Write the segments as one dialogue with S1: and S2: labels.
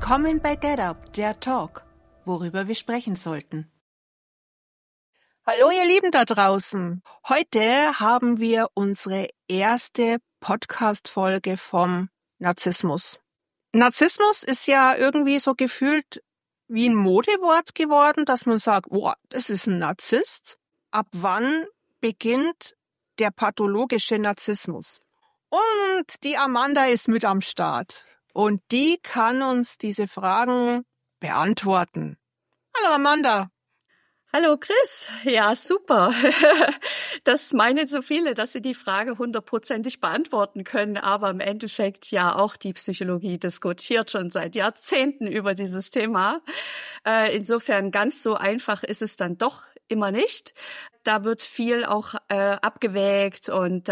S1: Willkommen bei Get Up, der Talk, worüber wir sprechen sollten. Hallo ihr Lieben da draußen. Heute haben wir unsere erste Podcast-Folge vom Narzissmus. Narzissmus ist ja irgendwie so gefühlt wie ein Modewort geworden, dass man sagt, boah, das ist ein Narzisst. Ab wann beginnt der pathologische Narzissmus? Und die Amanda ist mit am Start. Und die kann uns diese Fragen beantworten. Hallo Amanda.
S2: Hallo Chris, ja super. Das meinen so viele, dass sie die Frage 100%ig beantworten können, aber im Endeffekt ja auch die Psychologie diskutiert schon seit Jahrzehnten über dieses Thema. Insofern ganz so einfach ist es dann doch immer nicht. Da wird viel auch abgewägt und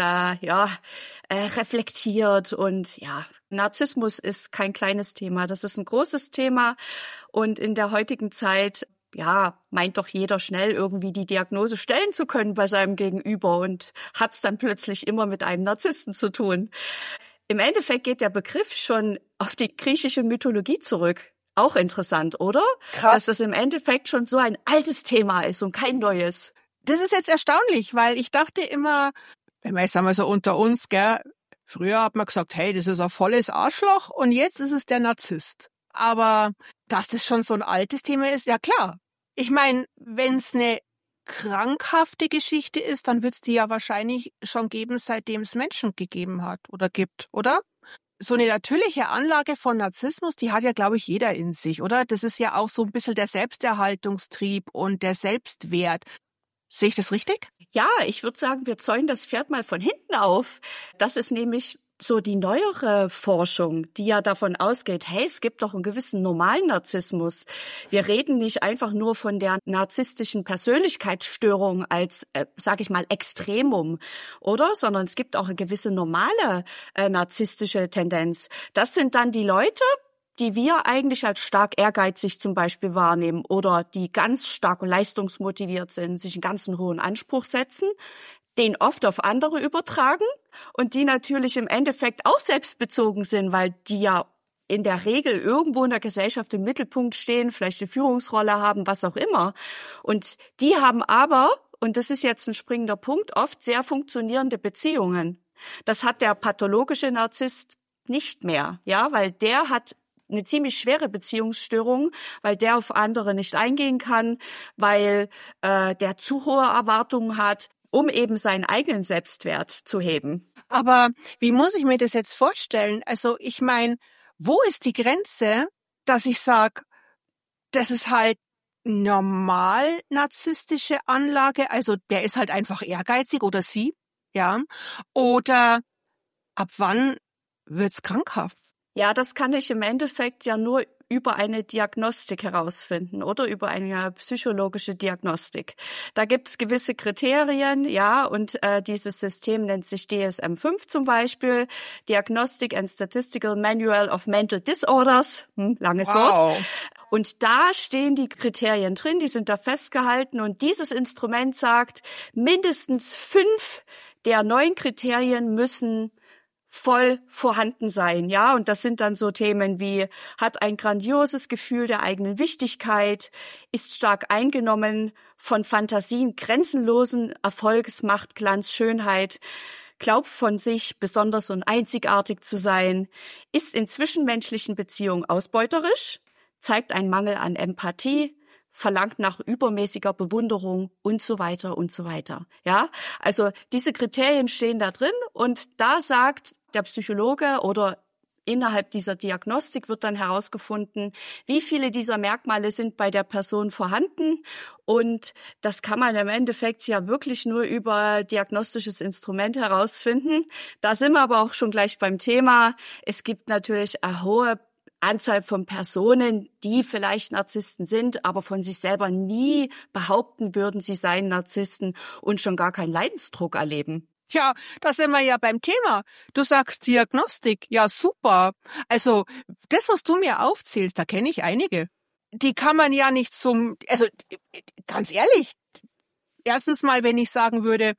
S2: reflektiert und ja, Narzissmus ist kein kleines Thema, das ist ein großes Thema und in der heutigen Zeit meint doch jeder schnell irgendwie die Diagnose stellen zu können bei seinem Gegenüber und hat's dann plötzlich immer mit einem Narzissten zu tun. Im Endeffekt geht der Begriff schon auf die griechische Mythologie zurück. Auch interessant, oder?
S1: Krass.
S2: Dass das im Endeffekt schon so ein altes Thema ist und kein neues.
S1: Das ist jetzt erstaunlich, weil ich dachte immer, wenn wir jetzt einmal so unter uns, gell, früher hat man gesagt, hey, das ist ein volles Arschloch und jetzt ist es der Narzisst. Aber dass das schon so ein altes Thema ist, ja klar. Ich meine, wenn es eine krankhafte Geschichte ist, dann wird es die ja wahrscheinlich schon geben, seitdem es Menschen gegeben hat oder gibt, oder? So eine natürliche Anlage von Narzissmus, die hat ja, glaube ich, jeder in sich, oder? Das ist ja auch so ein bisschen der Selbsterhaltungstrieb und der Selbstwert. Sehe ich das richtig?
S2: Ja, ich würde sagen, wir zäumen das Pferd mal von hinten auf. Das ist nämlich so die neuere Forschung, die ja davon ausgeht, hey, es gibt doch einen gewissen normalen Narzissmus. Wir reden nicht einfach nur von der narzisstischen Persönlichkeitsstörung als, sage ich mal, Extremum, oder? Sondern es gibt auch eine gewisse normale narzisstische Tendenz. Das sind dann die Leute, die wir eigentlich als stark ehrgeizig zum Beispiel wahrnehmen oder die ganz stark leistungsmotiviert sind, sich einen ganzen hohen Anspruch setzen, den oft auf andere übertragen und die natürlich im Endeffekt auch selbstbezogen sind, weil die ja in der Regel irgendwo in der Gesellschaft im Mittelpunkt stehen, vielleicht eine Führungsrolle haben, was auch immer. Und die haben aber, und das ist jetzt ein springender Punkt, oft sehr funktionierende Beziehungen. Das hat der pathologische Narzisst nicht mehr, ja, weil der hat eine ziemlich schwere Beziehungsstörung, weil der auf andere nicht eingehen kann, weil der zu hohe Erwartungen hat, um eben seinen eigenen Selbstwert zu heben.
S1: Aber wie muss ich mir das jetzt vorstellen? Also ich meine, wo ist die Grenze, dass ich sage, das ist halt normal narzisstische Anlage, also der ist halt einfach ehrgeizig oder sie, ja? Oder ab wann wird's krankhaft?
S2: Ja, das kann ich im Endeffekt ja nur über eine Diagnostik herausfinden oder über eine psychologische Diagnostik. Da gibt es gewisse Kriterien, ja, und dieses System nennt sich DSM-5 zum Beispiel, Diagnostic and Statistical Manual of Mental Disorders, langes Wort. Und da stehen die Kriterien drin, die sind da festgehalten und dieses Instrument sagt, mindestens 5 der 9 Kriterien müssen voll vorhanden sein, ja, und das sind dann so Themen wie, hat ein grandioses Gefühl der eigenen Wichtigkeit, ist stark eingenommen von Fantasien, grenzenlosen Erfolgs, Macht, Glanz, Schönheit, glaubt von sich besonders und einzigartig zu sein, ist in zwischenmenschlichen Beziehungen ausbeuterisch, zeigt einen Mangel an Empathie, verlangt nach übermäßiger Bewunderung und so weiter und so weiter. Ja, also diese Kriterien stehen da drin und da sagt der Psychologe oder innerhalb dieser Diagnostik wird dann herausgefunden, wie viele dieser Merkmale sind bei der Person vorhanden und das kann man im Endeffekt ja wirklich nur über diagnostisches Instrument herausfinden. Da sind wir aber auch schon gleich beim Thema. Es gibt natürlich eine hohe Anzahl von Personen, die vielleicht Narzissten sind, aber von sich selber nie behaupten würden, sie seien Narzissten und schon gar keinen Leidensdruck erleben.
S1: Ja, da sind wir ja beim Thema. Du sagst Diagnostik. Ja, super. Also, das, was du mir aufzählst, da kenne ich einige. Die kann man ja nicht also, ganz ehrlich, erstens mal, wenn ich sagen würde,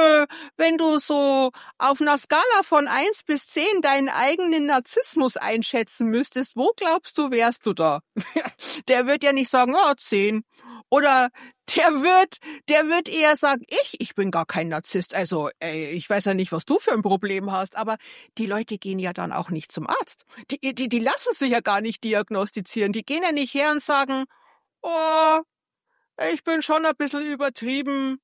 S1: wenn du so auf einer Skala von 1 bis 10 deinen eigenen Narzissmus einschätzen müsstest, wo glaubst du, wärst du da? Der wird ja nicht sagen, 10. Oder der wird eher sagen, ich bin gar kein Narzisst. Also, ich weiß ja nicht, was du für ein Problem hast, aber die Leute gehen ja dann auch nicht zum Arzt. Die lassen sich ja gar nicht diagnostizieren. Die gehen ja nicht her und sagen, oh, ich bin schon ein bisschen übertrieben,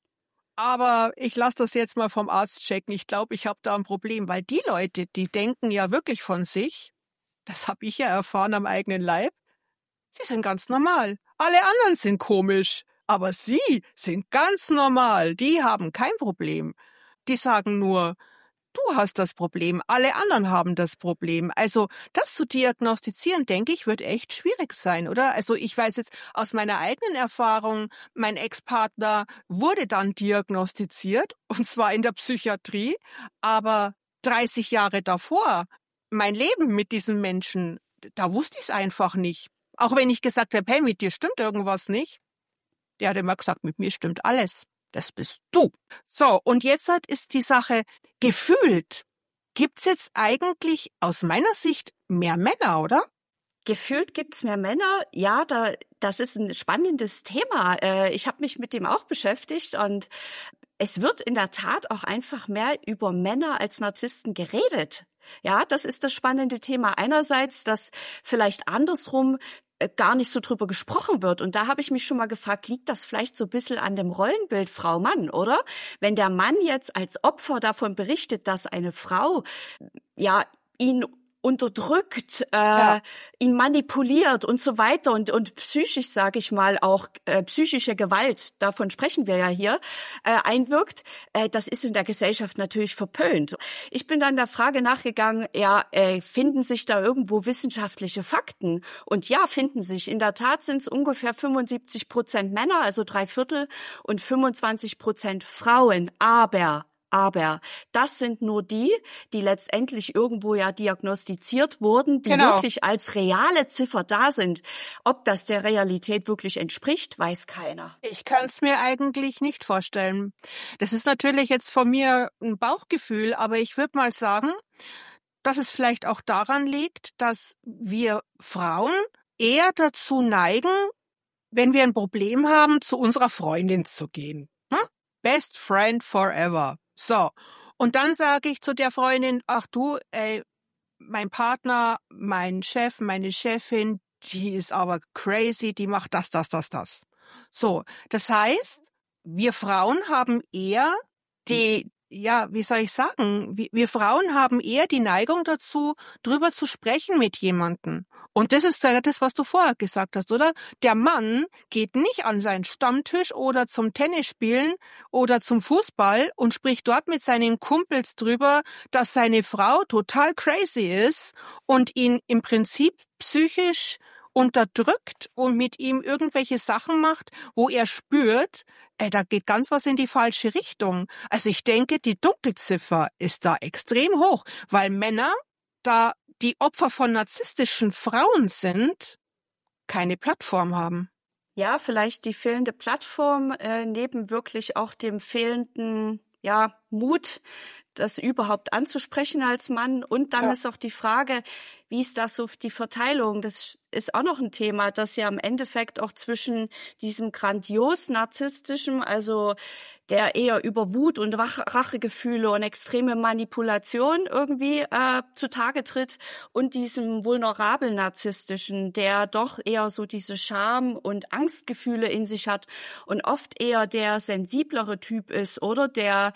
S1: aber ich lasse das jetzt mal vom Arzt checken. Ich glaube, ich habe da ein Problem, weil die Leute, die denken ja wirklich von sich, das habe ich ja erfahren am eigenen Leib, sie sind ganz normal. Alle anderen sind komisch, aber sie sind ganz normal. Die haben kein Problem. Die sagen nur, du hast das Problem, alle anderen haben das Problem. Also das zu diagnostizieren, denke ich, wird echt schwierig sein, oder? Also ich weiß jetzt aus meiner eigenen Erfahrung, mein Ex-Partner wurde dann diagnostiziert, und zwar in der Psychiatrie, aber 30 Jahre davor, mein Leben mit diesem Menschen, da wusste ich es einfach nicht. Auch wenn ich gesagt habe, hey, mit dir stimmt irgendwas nicht. Der hat immer gesagt, mit mir stimmt alles. Das bist du. So, und jetzt ist die Sache, gefühlt gibt's jetzt eigentlich aus meiner Sicht mehr Männer, oder?
S2: Gefühlt gibt's mehr Männer. Ja, das ist ein spannendes Thema. Ich habe mich mit dem auch beschäftigt und es wird in der Tat auch einfach mehr über Männer als Narzissten geredet. Ja, das ist das spannende Thema. Einerseits, dass vielleicht andersrum gar nicht so drüber gesprochen wird. Und da habe ich mich schon mal gefragt, liegt das vielleicht so ein bisschen an dem Rollenbild Frau-Mann, oder? Wenn der Mann jetzt als Opfer davon berichtet, dass eine Frau ja ihn unterdrückt, ihn manipuliert und so weiter und psychisch, sage ich mal, auch psychische Gewalt, davon sprechen wir ja hier, einwirkt, das ist in der Gesellschaft natürlich verpönt. Ich bin dann der Frage nachgegangen, finden sich da irgendwo wissenschaftliche Fakten? Und ja, finden sich. In der Tat sind es ungefähr 75% Männer, also 3/4, und 25% Frauen. Aber das sind nur die letztendlich irgendwo ja diagnostiziert wurden, die wirklich als reale Ziffer da sind. Ob das der Realität wirklich entspricht, weiß keiner.
S1: Ich kann es mir eigentlich nicht vorstellen. Das ist natürlich jetzt von mir ein Bauchgefühl, aber ich würde mal sagen, dass es vielleicht auch daran liegt, dass wir Frauen eher dazu neigen, wenn wir ein Problem haben, zu unserer Freundin zu gehen. Best friend forever. So, und dann sage ich zu der Freundin, ach du, mein Partner, mein Chef, meine Chefin, die ist aber crazy, die macht das. So, das heißt, wir Frauen haben eher wir Frauen haben eher die Neigung dazu, drüber zu sprechen mit jemandem. Und das ist ja das, was du vorher gesagt hast, oder? Der Mann geht nicht an seinen Stammtisch oder zum Tennisspielen oder zum Fußball und spricht dort mit seinen Kumpels drüber, dass seine Frau total crazy ist und ihn im Prinzip psychisch unterdrückt und mit ihm irgendwelche Sachen macht, wo er spürt, da geht ganz was in die falsche Richtung. Also ich denke, die Dunkelziffer ist da extrem hoch, weil Männer, da die Opfer von narzisstischen Frauen sind, keine Plattform haben.
S2: Ja, vielleicht die fehlende Plattform neben wirklich auch dem fehlenden Mut, das überhaupt anzusprechen als Mann. Und dann ist auch die Frage, wie ist das so die Verteilung? Das ist auch noch ein Thema, das ja im Endeffekt auch zwischen diesem grandios narzisstischen, also der eher über Wut und Rachegefühle und extreme Manipulation irgendwie zutage tritt, und diesem vulnerablen narzisstischen, der doch eher so diese Scham- und Angstgefühle in sich hat und oft eher der sensiblere Typ ist, oder der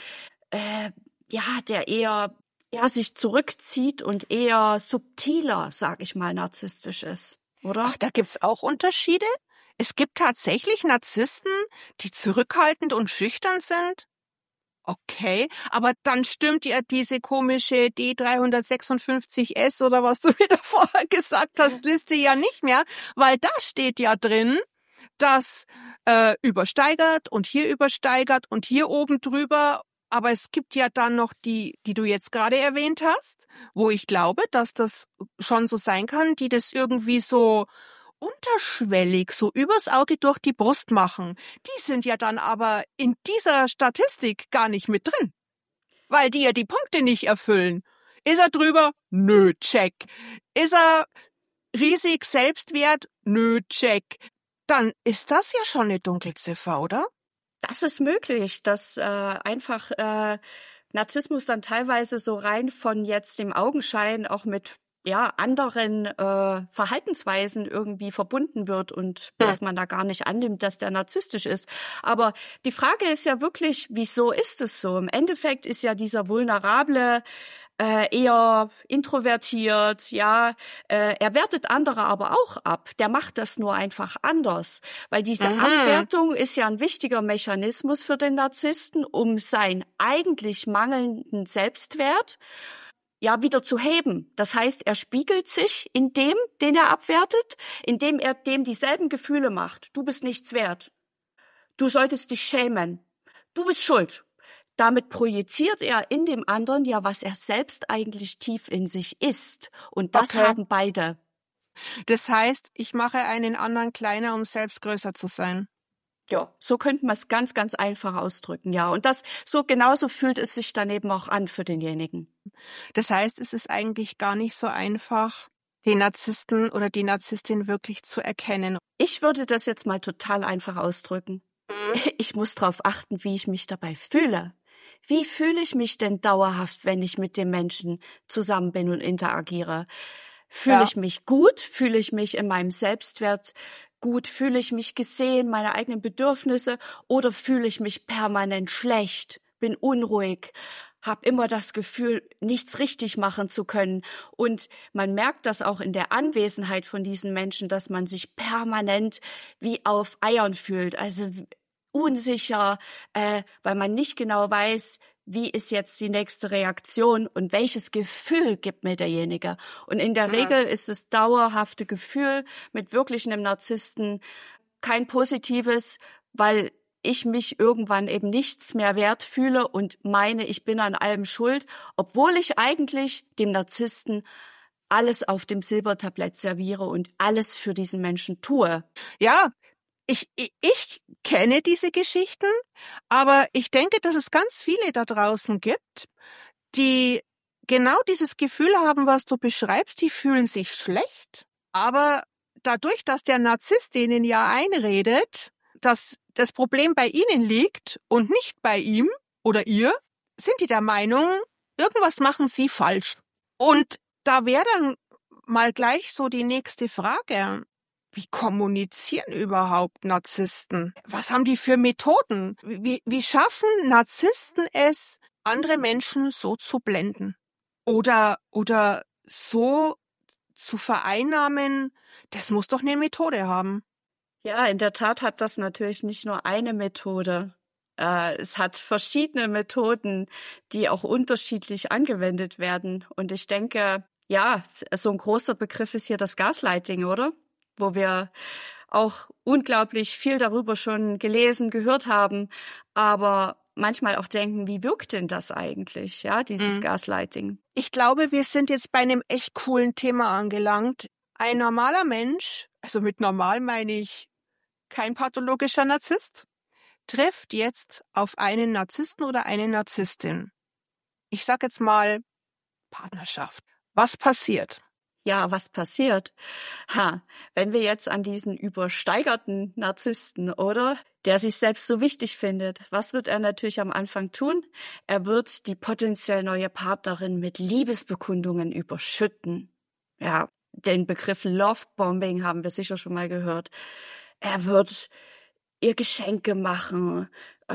S2: eher sich zurückzieht und eher subtiler, sag ich mal, narzisstisch ist, oder?
S1: Ach, da gibt's auch Unterschiede? Es gibt tatsächlich Narzissten, die zurückhaltend und schüchtern sind? Okay, aber dann stimmt ja diese komische D356S oder was du wieder vorher gesagt hast, Liste ja nicht mehr, weil da steht ja drin, dass übersteigert und hier oben drüber. Aber es gibt ja dann noch die du jetzt gerade erwähnt hast, wo ich glaube, dass das schon so sein kann, die das irgendwie so unterschwellig so übers Auge durch die Brust machen, die sind ja dann aber in dieser Statistik gar nicht mit drin, weil die ja die Punkte nicht erfüllen. Ist er drüber? Nö, check. Ist er riesig Selbstwert? Nö, check. Dann ist das ja schon eine Dunkelziffer, oder?
S2: Das ist möglich, dass einfach Narzissmus dann teilweise so rein von jetzt dem Augenschein auch mit anderen Verhaltensweisen irgendwie verbunden wird und dass man da gar nicht annimmt, dass der narzisstisch ist. Aber die Frage ist ja wirklich, wieso ist es so? Im Endeffekt ist ja dieser vulnerable eher introvertiert, er wertet andere aber auch ab. Der macht das nur einfach anders, weil diese Abwertung ist ja ein wichtiger Mechanismus für den Narzissten, um seinen eigentlich mangelnden Selbstwert wieder zu heben. Das heißt, er spiegelt sich in dem, den er abwertet, indem er dem dieselben Gefühle macht. Du bist nichts wert. Du solltest dich schämen. Du bist schuld. Damit projiziert er in dem anderen was er selbst eigentlich tief in sich ist. Und das haben beide.
S1: Das heißt, ich mache einen anderen kleiner, um selbst größer zu sein.
S2: Ja, so könnte man es ganz, ganz einfach ausdrücken, ja. Und genauso fühlt es sich dann eben auch an für denjenigen.
S1: Das heißt, es ist eigentlich gar nicht so einfach, den Narzissten oder die Narzisstin wirklich zu erkennen.
S2: Ich würde das jetzt mal total einfach ausdrücken. Ich muss darauf achten, wie ich mich dabei fühle. Wie fühle ich mich denn dauerhaft, wenn ich mit dem Menschen zusammen bin und interagiere? Fühle ich mich gut? Fühle ich mich in meinem Selbstwert gut? Fühle ich mich gesehen, meine eigenen Bedürfnisse? Oder fühle ich mich permanent schlecht, bin unruhig, habe immer das Gefühl, nichts richtig machen zu können? Und man merkt das auch in der Anwesenheit von diesen Menschen, dass man sich permanent wie auf Eiern fühlt, also unsicher, weil man nicht genau weiß, wie ist jetzt die nächste Reaktion und welches Gefühl gibt mir derjenige. Und in der Regel ist das dauerhafte Gefühl mit wirklich einem Narzissten kein positives, weil ich mich irgendwann eben nichts mehr wert fühle und meine, ich bin an allem schuld, obwohl ich eigentlich dem Narzissten alles auf dem Silbertablett serviere und alles für diesen Menschen tue.
S1: Ja, ich kenne diese Geschichten, aber ich denke, dass es ganz viele da draußen gibt, die genau dieses Gefühl haben, was du beschreibst, die fühlen sich schlecht, aber dadurch, dass der Narzisst denen ja einredet, dass das Problem bei ihnen liegt und nicht bei ihm oder ihr, sind die der Meinung, irgendwas machen sie falsch. Und da wäre dann mal gleich so die nächste Frage. Wie kommunizieren überhaupt Narzissten? Was haben die für Methoden? Wie schaffen Narzissten es, andere Menschen so zu blenden? Oder so zu vereinnahmen? Das muss doch eine Methode haben.
S2: Ja, in der Tat hat das natürlich nicht nur eine Methode. Es hat verschiedene Methoden, die auch unterschiedlich angewendet werden. Und ich denke, so ein großer Begriff ist hier das Gaslighting, oder? Wo wir auch unglaublich viel darüber schon gelesen, gehört haben, aber manchmal auch denken, wie wirkt denn das eigentlich, dieses Gaslighting?
S1: Ich glaube, wir sind jetzt bei einem echt coolen Thema angelangt. Ein normaler Mensch, also mit normal meine ich kein pathologischer Narzisst, trifft jetzt auf einen Narzissten oder eine Narzisstin. Ich sage jetzt mal Partnerschaft. Was passiert?
S2: Ja, was passiert? Wenn wir jetzt an diesen übersteigerten Narzissten, oder? Der sich selbst so wichtig findet. Was wird er natürlich am Anfang tun? Er wird die potenziell neue Partnerin mit Liebesbekundungen überschütten. Ja, den Begriff Lovebombing haben wir sicher schon mal gehört. Er wird ihr Geschenke machen.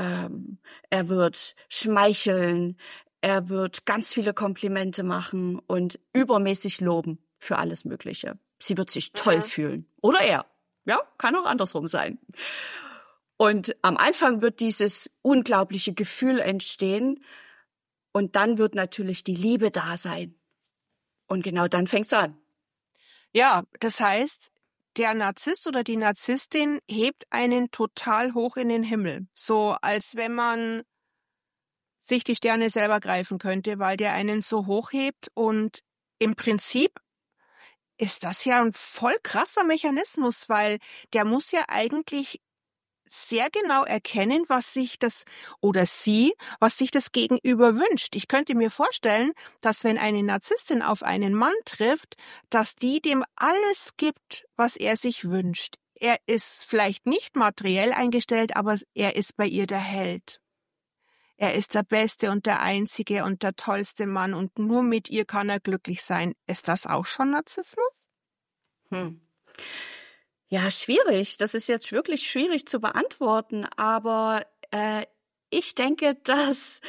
S2: Er wird schmeicheln. Er wird ganz viele Komplimente machen und übermäßig loben für alles Mögliche. Sie wird sich toll fühlen. Oder er. Ja, kann auch andersrum sein. Und am Anfang wird dieses unglaubliche Gefühl entstehen und dann wird natürlich die Liebe da sein. Und genau dann fängt's an.
S1: Ja, das heißt, der Narzisst oder die Narzisstin hebt einen total hoch in den Himmel. So als wenn man sich die Sterne selber greifen könnte, weil der einen so hoch hebt und im Prinzip ist das ja ein voll krasser Mechanismus, weil der muss ja eigentlich sehr genau erkennen, was sich das oder sie, was sich das Gegenüber wünscht. Ich könnte mir vorstellen, dass wenn eine Narzisstin auf einen Mann trifft, dass die dem alles gibt, was er sich wünscht. Er ist vielleicht nicht materiell eingestellt, aber er ist bei ihr der Held. Er ist der beste und der einzige und der tollste Mann und nur mit ihr kann er glücklich sein. Ist das auch schon Narzissmus?
S2: Ja, schwierig. Das ist jetzt wirklich schwierig zu beantworten, aber ich denke, dass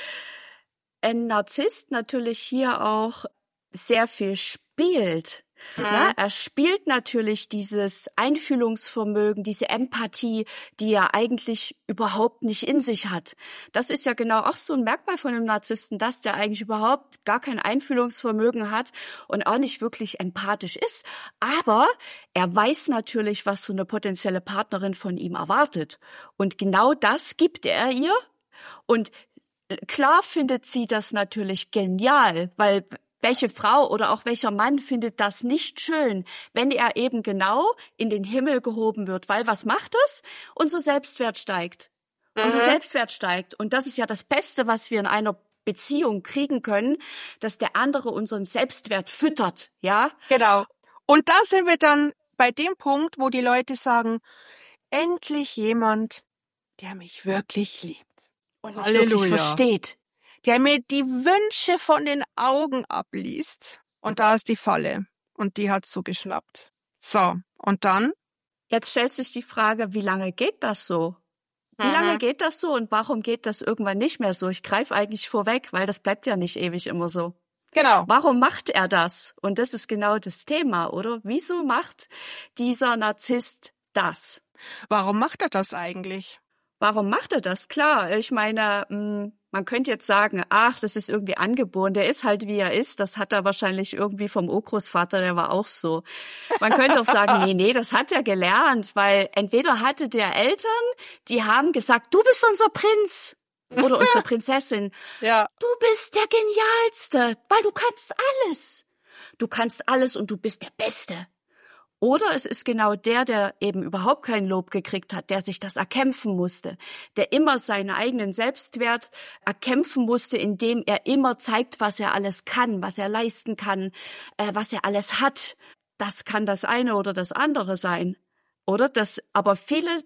S2: ein Narzisst natürlich hier auch sehr viel spielt. Ja, er spielt natürlich dieses Einfühlungsvermögen, diese Empathie, die er eigentlich überhaupt nicht in sich hat. Das ist ja genau auch so ein Merkmal von einem Narzissten, dass der eigentlich überhaupt gar kein Einfühlungsvermögen hat und auch nicht wirklich empathisch ist. Aber er weiß natürlich, was so eine potenzielle Partnerin von ihm erwartet. Und genau das gibt er ihr. Und klar findet sie das natürlich genial, weil welche Frau oder auch welcher Mann findet das nicht schön, wenn er eben genau in den Himmel gehoben wird? Weil was macht das? Unser Selbstwert steigt. Unser Selbstwert steigt. Und das ist ja das Beste, was wir in einer Beziehung kriegen können, dass der andere unseren Selbstwert füttert, ja?
S1: Genau. Und da sind wir dann bei dem Punkt, wo die Leute sagen, endlich jemand, der mich wirklich liebt.
S2: Und mich wirklich versteht.
S1: Der mir die Wünsche von den Augen abliest. Und da ist die Falle. Und die hat so geschnappt. So, und dann?
S2: Jetzt stellt sich die Frage, wie lange geht das so? Wie lange geht das so und warum geht das irgendwann nicht mehr so? Ich greife eigentlich vorweg, weil das bleibt ja nicht ewig immer so.
S1: Genau.
S2: Warum macht er das? Und das ist genau das Thema, oder? Wieso macht dieser Narzisst das?
S1: Warum macht er das eigentlich?
S2: Warum macht er das? Klar, ich meine, man könnte jetzt sagen, ach, das ist irgendwie angeboren, der ist halt wie er ist, das hat er wahrscheinlich irgendwie vom Urgroßvater, der war auch so. Man könnte auch sagen, nee, das hat er gelernt, weil entweder hatte der Eltern, die haben gesagt, du bist unser Prinz oder unsere Prinzessin.
S1: Ja.
S2: Du bist der Genialste, weil du kannst alles. Du kannst alles und du bist der Beste. Oder es ist genau der eben überhaupt kein Lob gekriegt hat, der sich das erkämpfen musste, der immer seinen eigenen Selbstwert erkämpfen musste, indem er immer zeigt, was er alles kann, was er leisten kann, was er alles hat. Das kann das eine oder das andere sein. Oder aber viele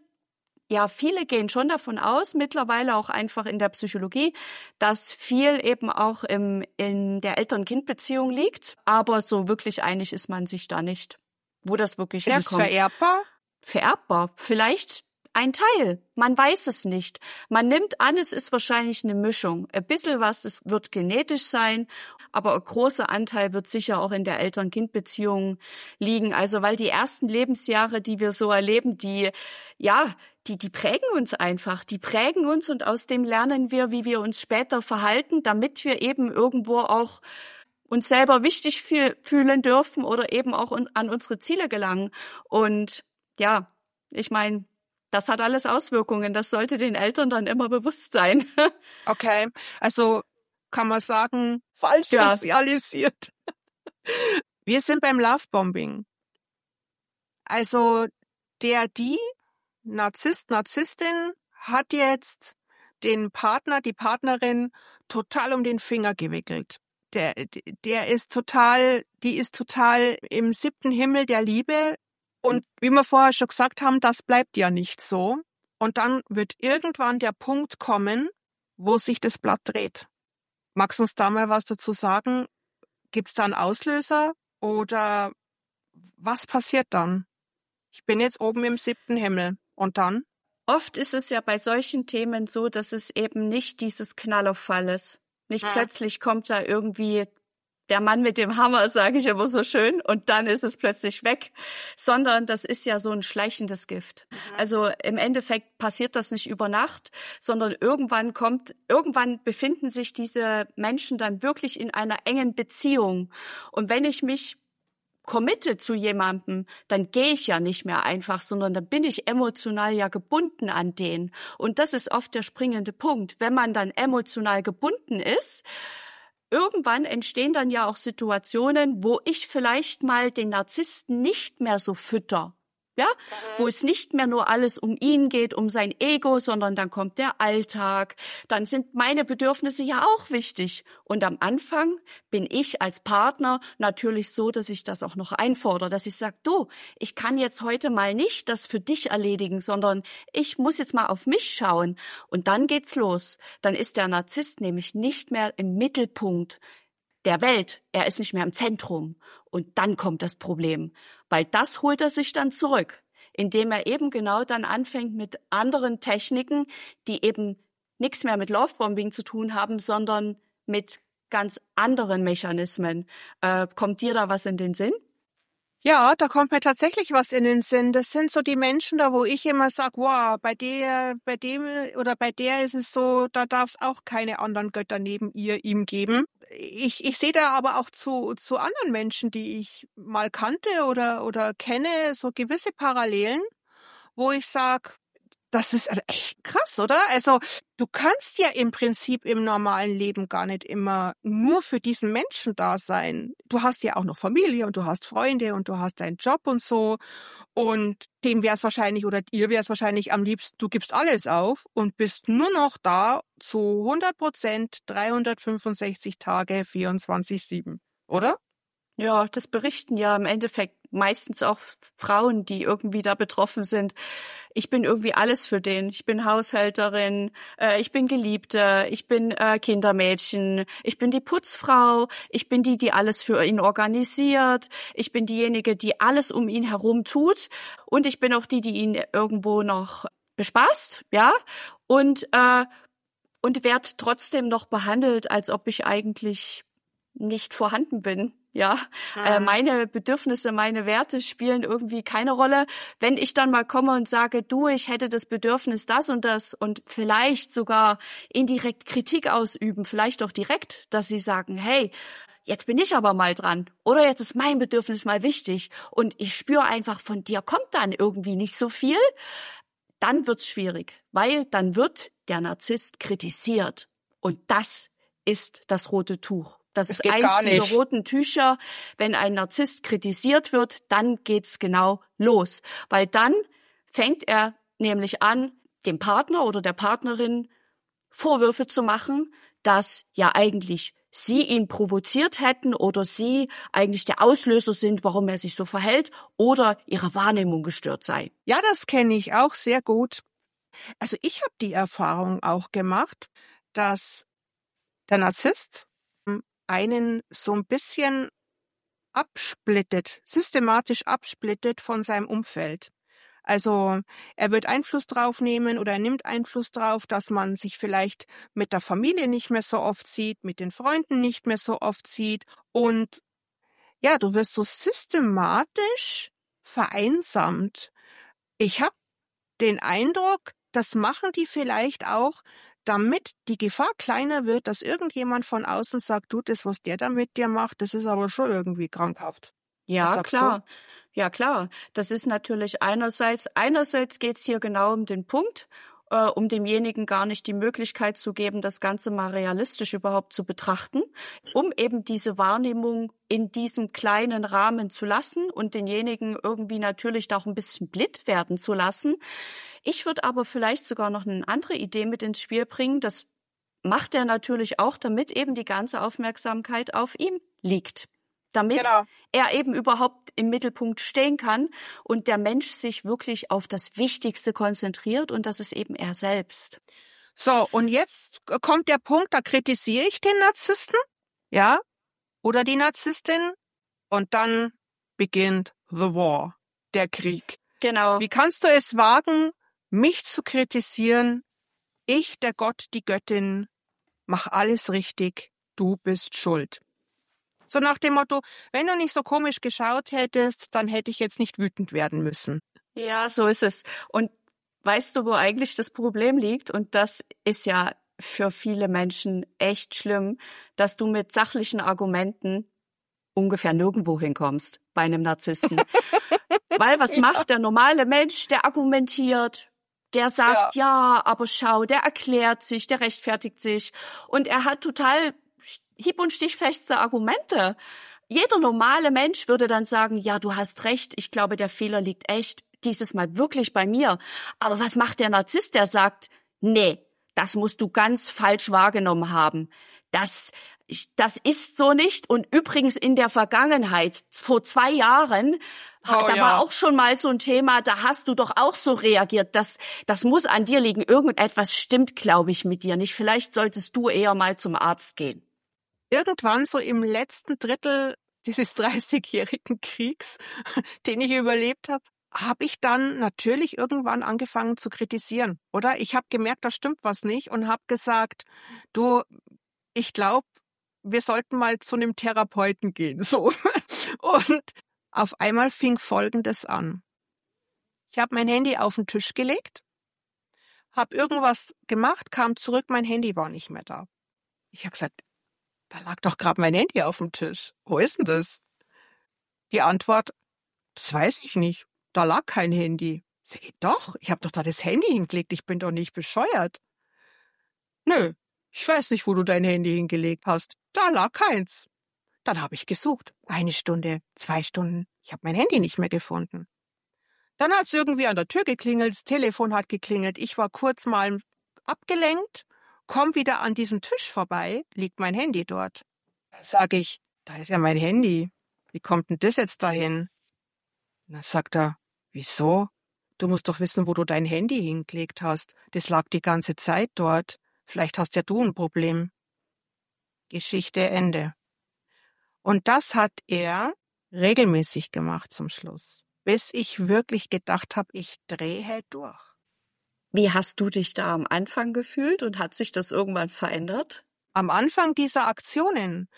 S2: gehen schon davon aus, mittlerweile auch einfach in der Psychologie, dass viel eben auch in der Eltern-Kind-Beziehung liegt. Aber so wirklich einig ist man sich da nicht, wo das wirklich hinkommt.
S1: Ist das vererbbar?
S2: Vererbbar. Vielleicht ein Teil. Man weiß es nicht. Man nimmt an, es ist wahrscheinlich eine Mischung. Ein bisschen was, es wird genetisch sein, aber ein großer Anteil wird sicher auch in der Eltern-Kind-Beziehung liegen. Also, weil die ersten Lebensjahre, die wir so erleben, die prägen uns einfach. Die prägen uns und aus dem lernen wir, wie wir uns später verhalten, damit wir eben irgendwo auch uns selber wichtig fühlen dürfen oder eben auch an unsere Ziele gelangen. Und ja, ich meine, das hat alles Auswirkungen. Das sollte den Eltern dann immer bewusst sein.
S1: Okay, also kann man sagen, falsch sozialisiert. Wir sind beim Lovebombing. Also die Narzisst, Narzisstin hat jetzt den Partner, die Partnerin total um den Finger gewickelt. Die ist total im 7. Himmel der Liebe. Und wie wir vorher schon gesagt haben, das bleibt ja nicht so. Und dann wird irgendwann der Punkt kommen, wo sich das Blatt dreht. Magst du uns da mal was dazu sagen? Gibt es da einen Auslöser oder was passiert dann? Ich bin jetzt oben im 7. Himmel. Und dann?
S2: Oft ist es ja bei solchen Themen so, dass es eben nicht dieses Knall auf Fall ist. Nicht plötzlich kommt da irgendwie der Mann mit dem Hammer, sage ich immer so schön, und dann ist es plötzlich weg, sondern das ist ja so ein schleichendes Gift. Also im Endeffekt passiert das nicht über Nacht, sondern irgendwann befinden sich diese Menschen dann wirklich in einer engen Beziehung. Und wenn ich mich committe zu jemandem, dann gehe ich ja nicht mehr einfach, sondern dann bin ich emotional ja gebunden an den. Und das ist oft der springende Punkt. Wenn man dann emotional gebunden ist, irgendwann entstehen dann ja auch Situationen, wo ich vielleicht mal den Narzissten nicht mehr so fütter. Ja, wo es nicht mehr nur alles um ihn geht, um sein Ego, sondern dann kommt der Alltag. Dann sind meine Bedürfnisse ja auch wichtig. Und am Anfang bin ich als Partner natürlich so, dass ich das auch noch einfordere, dass ich sage, du, ich kann jetzt heute mal nicht das für dich erledigen, sondern ich muss jetzt mal auf mich schauen. Und dann geht's los. Dann ist der Narzisst nämlich nicht mehr im Mittelpunkt der Welt. Er ist nicht mehr im Zentrum. Und dann kommt das Problem. Weil das holt er sich dann zurück, indem er eben genau dann anfängt mit anderen Techniken, die eben nichts mehr mit Lovebombing zu tun haben, sondern mit ganz anderen Mechanismen. Kommt dir da was in den Sinn?
S1: Ja, da kommt mir tatsächlich was in den Sinn. Das sind so die Menschen da, wo ich immer sage, wow, bei dem oder bei der ist es so, da darf es auch keine anderen Götter neben ihm geben. Ich sehe da aber auch zu anderen Menschen, die ich mal kannte oder kenne, so gewisse Parallelen, wo ich sage, das ist echt krass, oder? Also du kannst ja im Prinzip im normalen Leben gar nicht immer nur für diesen Menschen da sein. Du hast ja auch noch Familie und du hast Freunde und du hast deinen Job und so. Und dem wäre es wahrscheinlich oder ihr wäre es wahrscheinlich am liebsten, du gibst alles auf und bist nur noch da zu 100%, 365 Tage, 24/7, oder?
S2: Ja, das berichten ja im Endeffekt meistens auch Frauen, die irgendwie da betroffen sind. Ich bin irgendwie alles für den. Ich bin Haushälterin, ich bin Geliebte, ich bin Kindermädchen, ich bin die Putzfrau, ich bin die alles für ihn organisiert, ich bin diejenige, die alles um ihn herum tut und ich bin auch die ihn irgendwo noch bespaßt, ja, und werde trotzdem noch behandelt, als ob ich eigentlich nicht vorhanden bin. Ja, meine Bedürfnisse, meine Werte spielen irgendwie keine Rolle. Wenn ich dann mal komme und sage, du, ich hätte das Bedürfnis das und vielleicht sogar indirekt Kritik ausüben, vielleicht auch direkt, dass sie sagen, hey, jetzt bin ich aber mal dran oder jetzt ist mein Bedürfnis mal wichtig und ich spüre einfach, von dir kommt dann irgendwie nicht so viel, dann wird's schwierig, weil dann wird der Narzisst kritisiert und das ist das rote Tuch. Das ist eins dieser roten Tücher. Wenn ein Narzisst kritisiert wird, dann geht's genau los. Weil dann fängt er nämlich an, dem Partner oder der Partnerin Vorwürfe zu machen, dass ja eigentlich sie ihn provoziert hätten oder sie eigentlich der Auslöser sind, warum er sich so verhält oder ihre Wahrnehmung gestört sei.
S1: Ja, das kenne ich auch sehr gut. Also ich habe die Erfahrung auch gemacht, dass der Narzisst einen so ein bisschen systematisch absplittet von seinem Umfeld. Also er wird Einfluss drauf nehmen oder er nimmt Einfluss drauf, dass man sich vielleicht mit der Familie nicht mehr so oft sieht, mit den Freunden nicht mehr so oft sieht. Und ja, du wirst so systematisch vereinsamt. Ich habe den Eindruck, das machen die vielleicht auch, damit die Gefahr kleiner wird, dass irgendjemand von außen sagt, du, das, was der da mit dir macht, das ist aber schon irgendwie krankhaft.
S2: Ja, klar. Ja, klar. Das ist natürlich einerseits geht's hier genau um den Punkt, um demjenigen gar nicht die Möglichkeit zu geben, das Ganze mal realistisch überhaupt zu betrachten, um eben diese Wahrnehmung in diesem kleinen Rahmen zu lassen und denjenigen irgendwie natürlich da auch ein bisschen blind werden zu lassen. Ich würde aber vielleicht sogar noch eine andere Idee mit ins Spiel bringen. Das macht er natürlich auch, damit eben die ganze Aufmerksamkeit auf ihm liegt. Damit er eben überhaupt im Mittelpunkt stehen kann und der Mensch sich wirklich auf das Wichtigste konzentriert und das ist eben er selbst.
S1: So, und jetzt kommt der Punkt, da kritisiere ich den Narzissten, ja, oder die Narzisstin und dann beginnt the war, der Krieg.
S2: Genau.
S1: Wie kannst du es wagen, mich zu kritisieren? Ich, der Gott, die Göttin, mach alles richtig, du bist schuld. So nach dem Motto, wenn du nicht so komisch geschaut hättest, dann hätte ich jetzt nicht wütend werden müssen.
S2: Ja, so ist es. Und weißt du, wo eigentlich das Problem liegt? Und das ist ja für viele Menschen echt schlimm, dass du mit sachlichen Argumenten ungefähr nirgendwo hinkommst bei einem Narzissten. Weil was macht der normale Mensch? Der argumentiert, der sagt, ja, aber schau, der erklärt sich, der rechtfertigt sich. Und er hat total hieb- und stichfeste Argumente. Jeder normale Mensch würde dann sagen, ja, du hast recht, ich glaube, der Fehler liegt echt dieses Mal wirklich bei mir. Aber was macht der Narzisst, der sagt, nee, das musst du ganz falsch wahrgenommen haben. Das ist so nicht. Und übrigens in der Vergangenheit, vor 2 Jahren, war auch schon mal so ein Thema, da hast du doch auch so reagiert. Das muss an dir liegen. Irgendetwas stimmt, glaube ich, mit dir nicht. Vielleicht solltest du eher mal zum Arzt gehen.
S1: Irgendwann so im letzten Drittel dieses 30-jährigen Kriegs, den ich überlebt habe ich dann natürlich irgendwann angefangen zu kritisieren, oder? Ich habe gemerkt, da stimmt was nicht und habe gesagt, du, ich glaube, wir sollten mal zu einem Therapeuten gehen, so. Und auf einmal fing Folgendes an. Ich habe mein Handy auf den Tisch gelegt, habe irgendwas gemacht, kam zurück, mein Handy war nicht mehr da. Ich habe gesagt, da lag doch gerade mein Handy auf dem Tisch. Wo ist denn das? Die Antwort, das weiß ich nicht. Da lag kein Handy. Sag ich, doch, ich habe doch da das Handy hingelegt, ich bin doch nicht bescheuert. Nö, ich weiß nicht, wo du dein Handy hingelegt hast. Da lag keins. Dann habe ich gesucht. 1 Stunde, 2 Stunden. Ich habe mein Handy nicht mehr gefunden. Dann hat's irgendwie an der Tür geklingelt, das Telefon hat geklingelt. Ich war kurz mal abgelenkt, komm wieder an diesem Tisch vorbei, liegt mein Handy dort. Dann sage ich, da ist ja mein Handy. Wie kommt denn das jetzt dahin? Und dann sagt er, wieso? Du musst doch wissen, wo du dein Handy hingelegt hast. Das lag die ganze Zeit dort. Vielleicht hast ja du ein Problem. Geschichte Ende. Und das hat er regelmäßig gemacht zum Schluss, bis ich wirklich gedacht habe, ich drehe durch.
S2: Wie hast du dich da am Anfang gefühlt und hat sich das irgendwann verändert?
S1: Am Anfang dieser Aktionen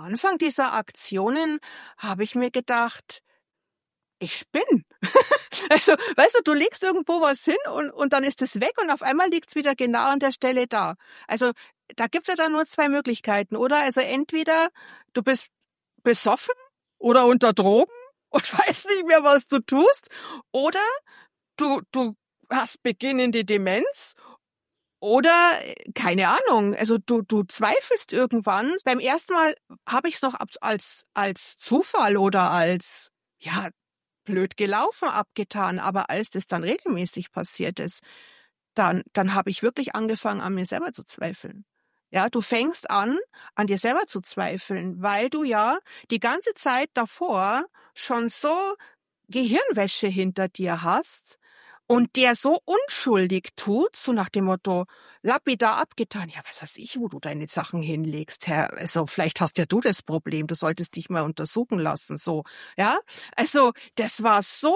S1: habe ich mir gedacht, ich spinne. Also, weißt du legst irgendwo was hin und dann ist es weg und auf einmal liegt's wieder genau an der Stelle da. Also, da gibt's ja dann nur 2 Möglichkeiten, oder? Also entweder du bist besoffen oder unter Drogen und weißt nicht mehr, was du tust, oder du hast beginnende Demenz oder keine Ahnung, also du zweifelst irgendwann. Beim ersten Mal habe ich es noch als Zufall oder als blöd gelaufen abgetan, aber als das dann regelmäßig passiert ist, dann habe ich wirklich angefangen, an mir selber zu zweifeln. Ja, du fängst an dir selber zu zweifeln, weil du ja die ganze Zeit davor schon so Gehirnwäsche hinter dir hast und der so unschuldig tut, so nach dem Motto, lapidar abgetan, ja, was weiß ich, wo du deine Sachen hinlegst, Herr, also vielleicht hast ja du das Problem, du solltest dich mal untersuchen lassen, so, ja, also das war so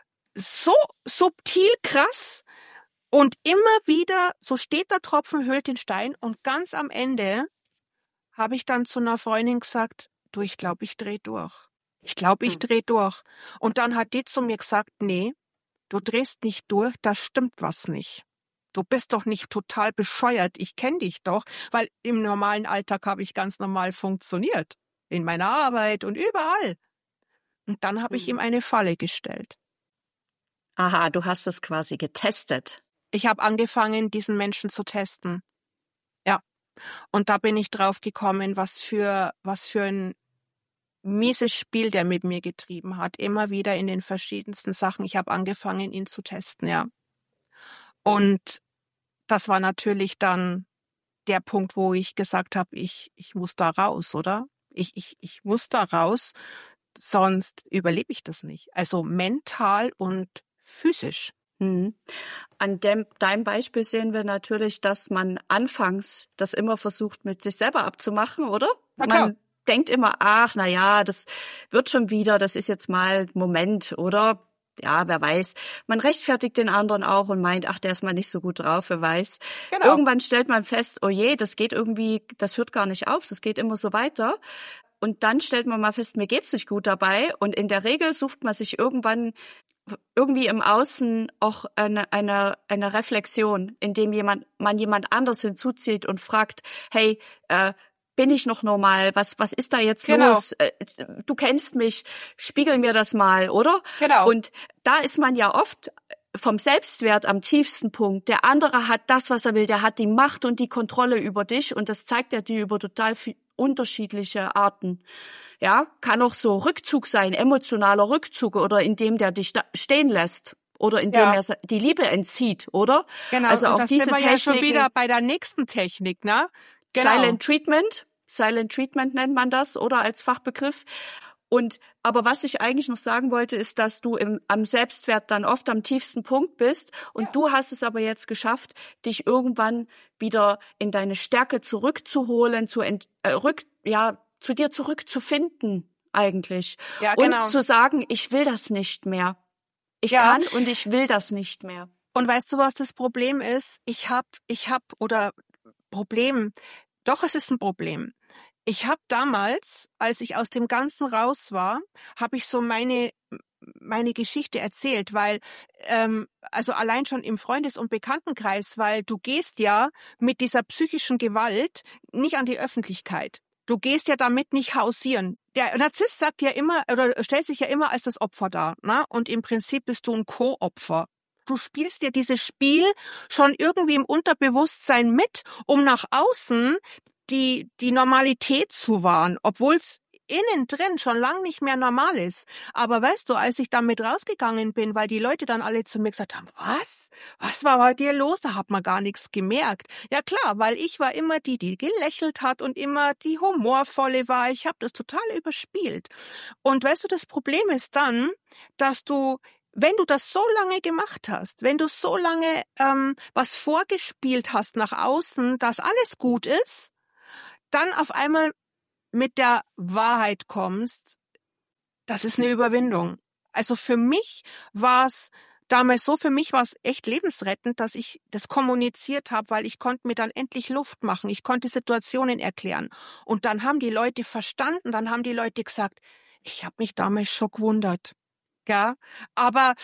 S1: subtil krass und immer wieder, so steht der Tropfen höhlt den Stein und ganz am Ende habe ich dann zu einer Freundin gesagt, du, ich glaube, ich dreh durch. Ich glaube, ich dreh durch. Und dann hat die zu mir gesagt, nee, du drehst nicht durch, da stimmt was nicht. Du bist doch nicht total bescheuert, ich kenne dich doch, weil im normalen Alltag habe ich ganz normal funktioniert. In meiner Arbeit und überall. Und dann habe ich ihm eine Falle gestellt.
S2: Aha, du hast es quasi getestet.
S1: Ich habe angefangen, diesen Menschen zu testen. Ja. Und da bin ich drauf gekommen, was für ein mieses Spiel der mit mir getrieben hat. Immer wieder in den verschiedensten Sachen. Ich habe angefangen, ihn zu testen, ja. Und das war natürlich dann der Punkt, wo ich gesagt habe, ich muss da raus, oder? Ich muss da raus, sonst überlebe ich das nicht. Also mental und physisch.
S2: An deinem Beispiel sehen wir natürlich, dass man anfangs das immer versucht, mit sich selber abzumachen, oder?
S1: Na klar.
S2: Man denkt immer, ach, na ja, das wird schon wieder, das ist jetzt mal Moment, oder? Ja, wer weiß. Man rechtfertigt den anderen auch und meint, ach, der ist mal nicht so gut drauf, wer weiß.
S1: Genau.
S2: Irgendwann stellt man fest, oh je, das geht irgendwie, das hört gar nicht auf, das geht immer so weiter. Und dann stellt man mal fest, mir geht's nicht gut dabei. Und in der Regel sucht man sich irgendwann irgendwie im Außen auch eine Reflexion, indem man jemand anders hinzuzieht und fragt, hey, bin ich noch normal? Was ist da jetzt los? Du kennst mich, spiegel mir das mal, oder?
S1: Genau.
S2: Und da ist man ja oft vom Selbstwert am tiefsten Punkt. Der andere hat das, was er will, der hat die Macht und die Kontrolle über dich und das zeigt er dir über total unterschiedliche Arten. Ja, kann auch so Rückzug sein, emotionaler Rückzug oder indem der dich stehen lässt oder indem er die Liebe entzieht, oder?
S1: Genau,
S2: Also
S1: und
S2: auch
S1: das
S2: diese
S1: sind wir ja schon
S2: Techniken,
S1: wieder bei der nächsten Technik, ne? Genau.
S2: Silent Treatment nennt man das, oder als Fachbegriff. Aber was ich eigentlich noch sagen wollte, ist, dass du am Selbstwert dann oft am tiefsten Punkt bist und du hast es aber jetzt geschafft, dich irgendwann wieder in deine Stärke zurückzuholen, zu dir zurückzufinden eigentlich
S1: Ja,
S2: und
S1: genau.
S2: zu sagen, ich will das nicht mehr. Ich
S1: Ja.
S2: kann und ich will das nicht mehr.
S1: Und weißt du, was das Problem ist? Doch, es ist ein Problem. Ich habe damals, als ich aus dem Ganzen raus war, habe ich so meine Geschichte erzählt, weil also allein schon im Freundes- und Bekanntenkreis, weil du gehst ja mit dieser psychischen Gewalt nicht an die Öffentlichkeit. Du gehst ja damit nicht hausieren. Der Narzisst sagt ja immer oder stellt sich ja immer als das Opfer dar, ne? Und im Prinzip bist du ein Co-Opfer. Du spielst dir dieses Spiel schon irgendwie im Unterbewusstsein mit, um nach außen die Normalität zu wahren, obwohl es innen drin schon lang nicht mehr normal ist. Aber weißt du, als ich damit rausgegangen bin, weil die Leute dann alle zu mir gesagt haben, was? Was war bei dir los? Da hat man gar nichts gemerkt. Ja klar, weil ich war immer die gelächelt hat und immer die humorvolle war. Ich habe das total überspielt. Und weißt du, das Problem ist dann, dass wenn du das so lange gemacht hast, wenn du so lange was vorgespielt hast nach außen, dass alles gut ist, dann auf einmal mit der Wahrheit kommst, das ist eine Überwindung. Also für mich war es damals so, für mich war es echt lebensrettend, dass ich das kommuniziert habe, weil ich konnte mir dann endlich Luft machen. Ich konnte Situationen erklären. Und dann haben die Leute verstanden, dann haben die Leute gesagt, ich habe mich damals schon gewundert. Ja, aber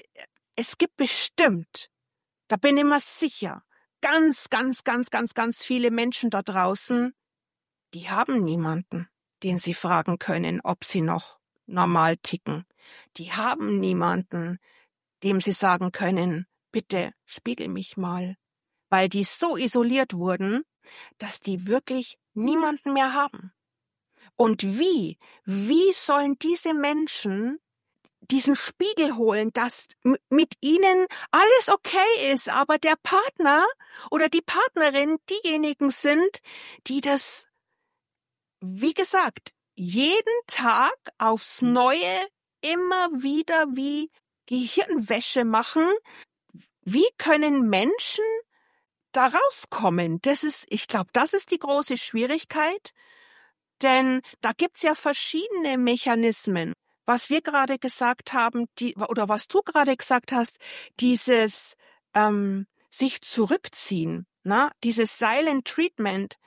S1: es gibt bestimmt, da bin ich mir sicher, ganz, ganz, ganz, ganz, ganz viele Menschen da draußen, die haben niemanden, den sie fragen können, ob sie noch normal ticken. Die haben niemanden, dem sie sagen können, bitte spiegel mich mal, weil die so isoliert wurden, dass die wirklich niemanden mehr haben. Und wie sollen diese Menschen diesen Spiegel holen, dass mit ihnen alles okay ist, aber der Partner oder die Partnerin diejenigen sind, die das, wie gesagt, jeden Tag aufs Neue immer wieder wie Gehirnwäsche machen. Wie können Menschen da rauskommen? Ich glaube, das ist die große Schwierigkeit, denn da gibt's ja verschiedene Mechanismen. Was wir gerade gesagt haben, oder was du gerade gesagt hast, dieses sich zurückziehen, na, dieses Silent Treatment,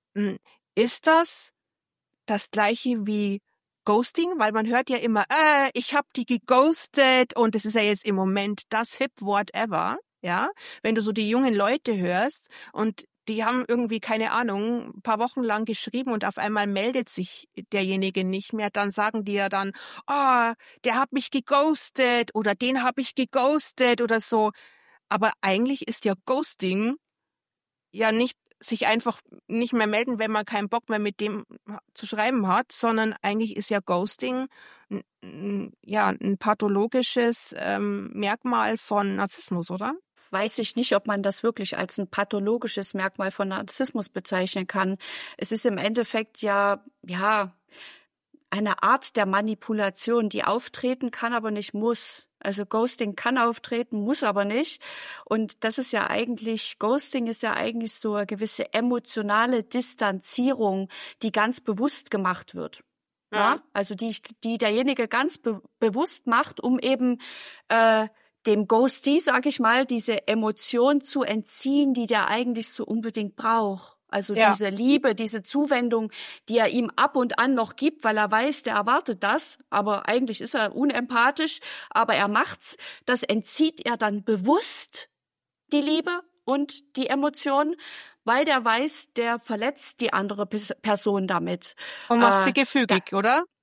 S1: ist das Gleiche wie Ghosting? Weil man hört ja immer, ich habe die geghostet und das ist ja jetzt im Moment das Hip-Wort ever, ja? Wenn du so die jungen Leute hörst und die haben irgendwie, keine Ahnung, ein paar Wochen lang geschrieben und auf einmal meldet sich derjenige nicht mehr, dann sagen die ja dann, der hat mich geghostet oder den habe ich geghostet oder so. Aber eigentlich ist ja Ghosting ja nicht sich einfach nicht mehr melden, wenn man keinen Bock mehr mit dem zu schreiben hat, sondern eigentlich ist ja Ghosting ja ein pathologisches Merkmal von Narzissmus, oder?
S2: Weiß ich nicht, ob man das wirklich als ein pathologisches Merkmal von Narzissmus bezeichnen kann. Es ist im Endeffekt ja eine Art der Manipulation, die auftreten kann, aber nicht muss. Also Ghosting kann auftreten, muss aber nicht. Und Ghosting ist ja eigentlich so eine gewisse emotionale Distanzierung, die ganz bewusst gemacht wird. Ja? Also die derjenige ganz bewusst macht, um eben dem Ghostie, sag ich mal, diese Emotion zu entziehen, die der eigentlich so unbedingt braucht. Also diese Liebe, diese Zuwendung, die er ihm ab und an noch gibt, weil er weiß, der erwartet das, aber eigentlich ist er unempathisch, aber er macht's. Das entzieht er dann bewusst, die Liebe und die Emotion, weil der weiß, der verletzt die andere Person damit.
S1: Und macht sie gefügig, oder?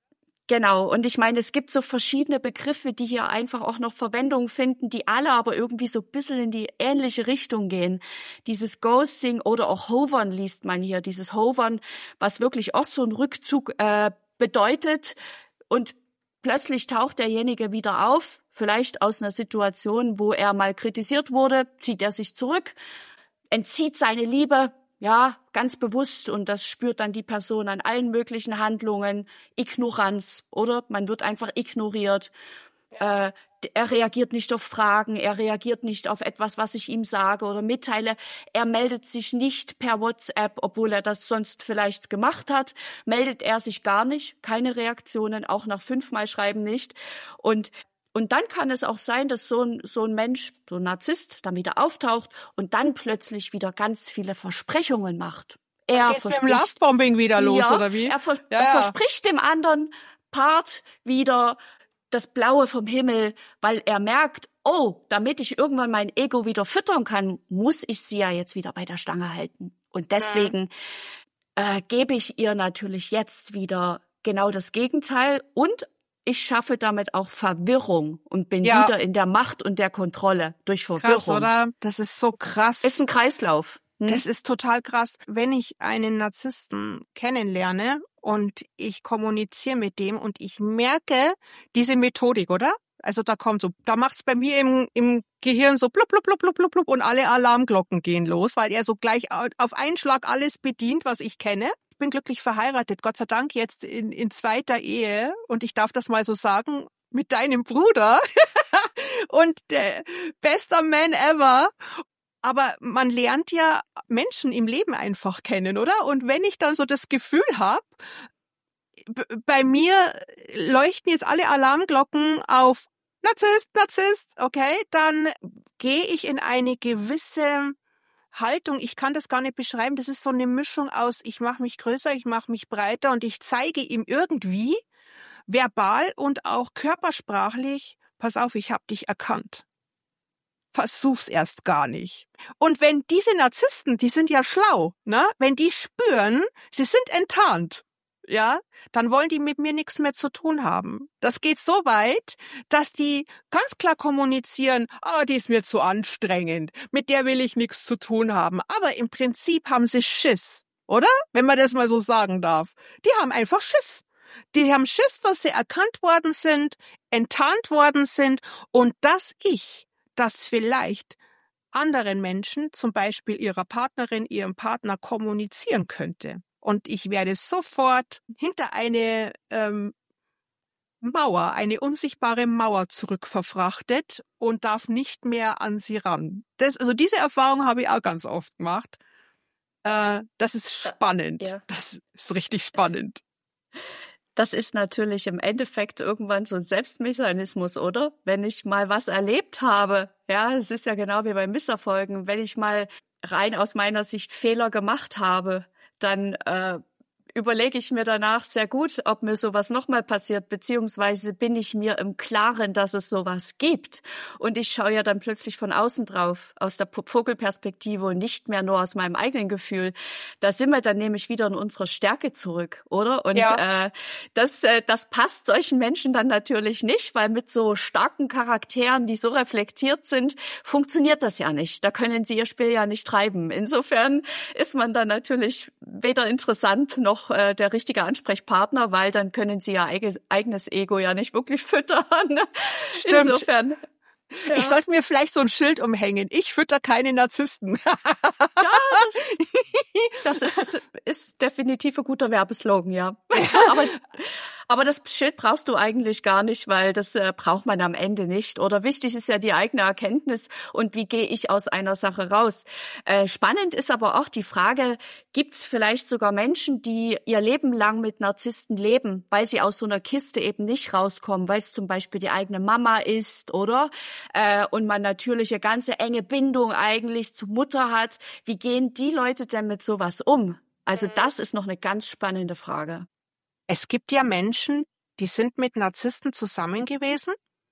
S2: Genau, und ich meine, es gibt so verschiedene Begriffe, die hier einfach auch noch Verwendung finden, die alle aber irgendwie so ein bisschen in die ähnliche Richtung gehen. Dieses Ghosting oder auch Hovern liest man hier, dieses Hovern, was wirklich auch so ein Rückzug bedeutet und plötzlich taucht derjenige wieder auf, vielleicht aus einer Situation, wo er mal kritisiert wurde, zieht er sich zurück, entzieht seine Liebe, ja, ganz bewusst, und das spürt dann die Person an allen möglichen Handlungen, Ignoranz, oder? Man wird einfach ignoriert. Er reagiert nicht auf Fragen, er reagiert nicht auf etwas, was ich ihm sage oder mitteile. Er meldet sich nicht per WhatsApp, obwohl er das sonst vielleicht gemacht hat. Meldet er sich gar nicht, keine Reaktionen, auch nach 5-mal Schreiben nicht. Und dann kann es auch sein, dass so ein Mensch, so ein Narzisst, dann wieder auftaucht und dann plötzlich wieder ganz viele Versprechungen macht.
S1: Dann geht's mit dem Lovebombing wieder los, oder wie?
S2: Er verspricht dem anderen Part wieder das Blaue vom Himmel, weil er merkt, oh, damit ich irgendwann mein Ego wieder füttern kann, muss ich sie ja jetzt wieder bei der Stange halten. Und deswegen gebe ich ihr natürlich jetzt wieder genau das Gegenteil und ich schaffe damit auch Verwirrung und bin wieder in der Macht und der Kontrolle durch Verwirrung.
S1: Krass, oder? Das ist so krass.
S2: Ist ein Kreislauf.
S1: Das ist total krass. Wenn ich einen Narzissten kennenlerne und ich kommuniziere mit dem und ich merke diese Methodik, oder? Also da macht's bei mir im Gehirn so blub, blub, blub, blub, blub, blub und alle Alarmglocken gehen los, weil er so gleich auf einen Schlag alles bedient, was ich kenne. Ich bin glücklich verheiratet, Gott sei Dank jetzt in zweiter Ehe und ich darf das mal so sagen, mit deinem Bruder und der bester Man ever. Aber man lernt ja Menschen im Leben einfach kennen, oder? Und wenn ich dann so das Gefühl habe, bei mir leuchten jetzt alle Alarmglocken auf Narzisst, okay, dann gehe ich in eine gewisse Haltung, ich kann das gar nicht beschreiben, das ist so eine Mischung aus, ich mache mich größer, ich mache mich breiter und ich zeige ihm irgendwie verbal und auch körpersprachlich, pass auf, ich habe dich erkannt. Versuch's erst gar nicht. Und wenn diese Narzissten, die sind ja schlau, ne? Wenn die spüren, sie sind enttarnt, ja, dann wollen die mit mir nichts mehr zu tun haben. Das geht so weit, dass die ganz klar kommunizieren, die ist mir zu anstrengend, mit der will ich nichts zu tun haben. Aber im Prinzip haben sie Schiss, oder? Wenn man das mal so sagen darf. Die haben einfach Schiss. Die haben Schiss, dass sie erkannt worden sind, enttarnt worden sind und dass das vielleicht anderen Menschen, zum Beispiel ihrer Partnerin, ihrem Partner, kommunizieren könnte. Und ich werde sofort hinter eine Mauer, eine unsichtbare Mauer zurückverfrachtet und darf nicht mehr an sie ran. Also diese Erfahrung habe ich auch ganz oft gemacht. Das ist spannend. Ja. Das ist richtig spannend.
S2: Das ist natürlich im Endeffekt irgendwann so ein Selbstmechanismus, oder? Wenn ich mal was erlebt habe, ja, es ist ja genau wie bei Misserfolgen, wenn ich mal rein aus meiner Sicht Fehler gemacht habe, dann überlege ich mir danach sehr gut, ob mir sowas nochmal passiert, beziehungsweise bin ich mir im Klaren, dass es sowas gibt. Und ich schaue ja dann plötzlich von außen drauf, aus der Vogelperspektive und nicht mehr nur aus meinem eigenen Gefühl. Da sind wir dann nämlich wieder in unserer Stärke zurück, oder? Und das passt solchen Menschen dann natürlich nicht, weil mit so starken Charakteren, die so reflektiert sind, funktioniert das ja nicht. Da können sie ihr Spiel ja nicht treiben. Insofern ist man dann natürlich weder interessant noch der richtige Ansprechpartner, weil dann können sie ihr eigenes Ego ja nicht wirklich füttern.
S1: Stimmt.
S2: Insofern. Ja.
S1: Ich sollte mir vielleicht so ein Schild umhängen. Ich fütter keine Narzissten.
S2: Ja, das ist definitiv ein guter Werbeslogan, ja. Aber das Schild brauchst du eigentlich gar nicht, weil das braucht man am Ende nicht. Oder wichtig ist ja die eigene Erkenntnis und wie gehe ich aus einer Sache raus. Spannend ist aber auch die Frage, gibt es vielleicht sogar Menschen, die ihr Leben lang mit Narzissten leben, weil sie aus so einer Kiste eben nicht rauskommen, weil es zum Beispiel die eigene Mama ist, oder? Und man natürlich eine ganze enge Bindung eigentlich zur Mutter hat. Wie gehen die Leute denn mit sowas um? Also das ist noch eine ganz spannende Frage.
S1: Es gibt ja Menschen, die sind mit Narzissten zusammen gewesen,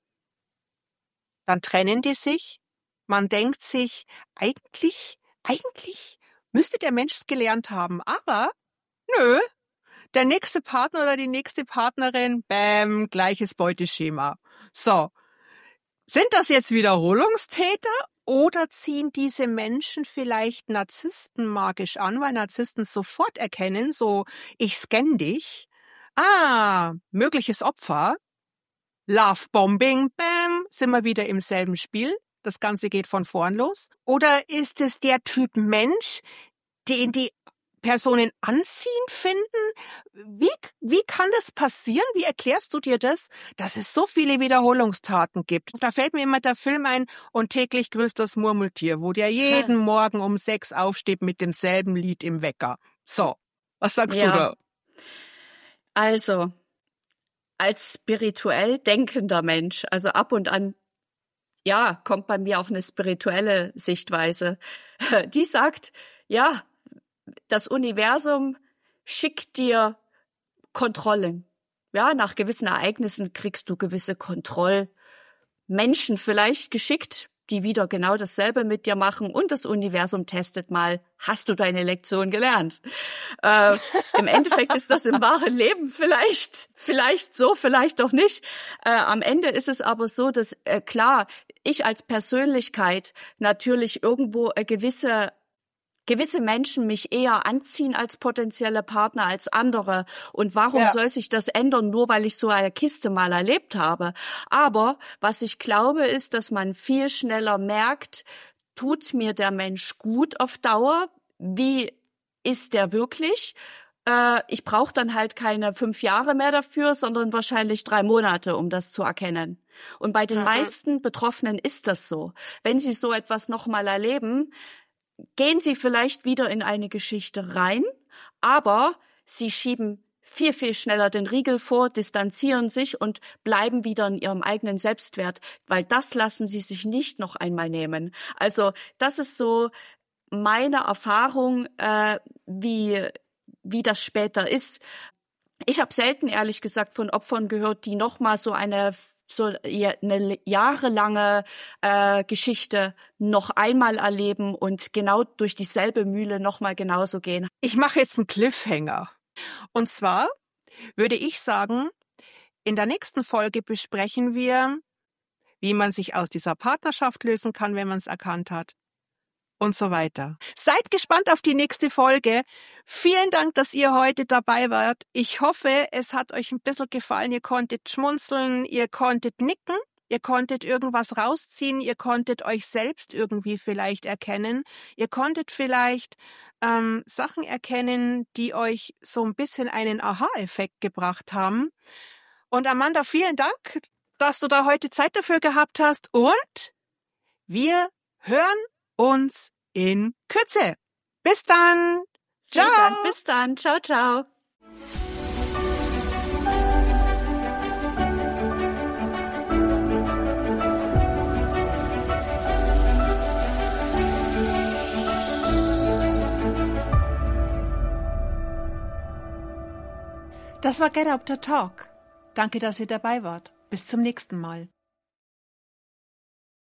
S1: dann trennen die sich, man denkt sich, eigentlich müsste der Mensch es gelernt haben, aber nö, der nächste Partner oder die nächste Partnerin, bäm, gleiches Beuteschema. So, sind das jetzt Wiederholungstäter oder ziehen diese Menschen vielleicht Narzissten magisch an, weil Narzissten sofort erkennen, so, ich scanne dich. Mögliches Opfer. Lovebombing, bam, sind wir wieder im selben Spiel. Das Ganze geht von vorn los. Oder ist es der Typ Mensch, den die Personen anziehend finden? Wie kann das passieren? Wie erklärst du dir das, dass es so viele Wiederholungstaten gibt? Da fällt mir immer der Film ein, und täglich grüßt das Murmeltier, wo der jeden Morgen um 6 aufsteht mit demselben Lied im Wecker. So, was sagst du da?
S2: Also, als spirituell denkender Mensch, also ab und an, ja, kommt bei mir auch eine spirituelle Sichtweise, die sagt, ja, das Universum schickt dir Kontrollen. Ja, nach gewissen Ereignissen kriegst du gewisse Kontrollmenschen vielleicht geschickt, die wieder genau dasselbe mit dir machen, und das Universum testet mal, hast du deine Lektion gelernt? Im Endeffekt ist das im wahren Leben vielleicht so, vielleicht doch nicht. Am Ende ist es aber so, dass klar, ich als Persönlichkeit natürlich irgendwo gewisse Menschen mich eher anziehen als potenzielle Partner als andere. Und warum soll sich das ändern, nur weil ich so eine Kiste mal erlebt habe? Aber was ich glaube, ist, dass man viel schneller merkt, tut mir der Mensch gut auf Dauer? Wie ist der wirklich? Ich brauche dann halt keine 5 Jahre mehr dafür, sondern wahrscheinlich 3 Monate, um das zu erkennen. Und bei den meisten Betroffenen ist das so. Wenn sie so etwas nochmal erleben, gehen sie vielleicht wieder in eine Geschichte rein, aber sie schieben viel, viel schneller den Riegel vor, distanzieren sich und bleiben wieder in ihrem eigenen Selbstwert, weil das lassen sie sich nicht noch einmal nehmen. Also das ist so meine Erfahrung, wie das später ist. Ich habe selten, ehrlich gesagt, von Opfern gehört, die nochmal so eine jahrelange Geschichte noch einmal erleben und genau durch dieselbe Mühle nochmal genauso gehen.
S1: Ich mache jetzt einen Cliffhanger. Und zwar würde ich sagen, in der nächsten Folge besprechen wir, wie man sich aus dieser Partnerschaft lösen kann, wenn man es erkannt hat. Und so weiter. Seid gespannt auf die nächste Folge. Vielen Dank, dass ihr heute dabei wart. Ich hoffe, es hat euch ein bisschen gefallen. Ihr konntet schmunzeln, ihr konntet nicken, ihr konntet irgendwas rausziehen, ihr konntet euch selbst irgendwie vielleicht erkennen. Ihr konntet vielleicht Sachen erkennen, die euch so ein bisschen einen Aha-Effekt gebracht haben. Und Amanda, vielen Dank, dass du da heute Zeit dafür gehabt hast. Und wir hören uns in Kürze. Bis dann. Ciao.
S2: Bis dann. Ciao, ciao.
S1: Das war Get Up to Talk. Danke, dass ihr dabei wart. Bis zum nächsten Mal.